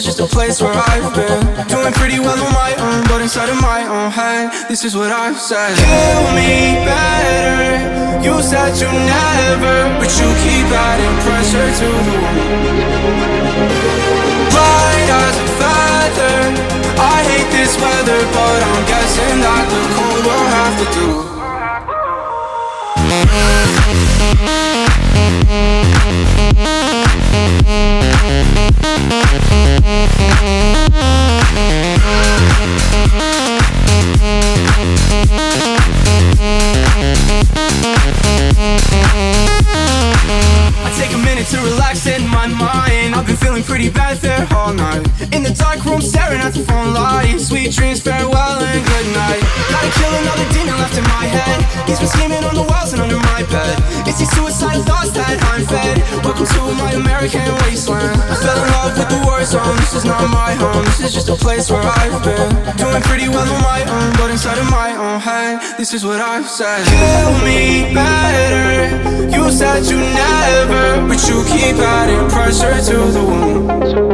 is just a place where I've been doing pretty well on my own, but inside of my own head, this is what I've said. Kill me better. You said you never, but you keep adding pressure to the wound. Light as a feather. I hate this weather, but I'm guessing that the cold will have to do. I take a minute to relax in my mind. I've been feeling pretty bad there all night. In the dark room staring at the phone lights. Sweet dreams, farewell and good night. Gotta kill another demon left in my head. He's been scheming on the walls and under my bed. It's these suicidal thoughts that I'm fed. Welcome to my American wasteland. I fell in love with the war zone. This is not my home, this is just a place where I've been doing pretty well on my own, but inside of my own head, this is what I've said. Kill me better. You said you never, but you keep adding pressure to the wound.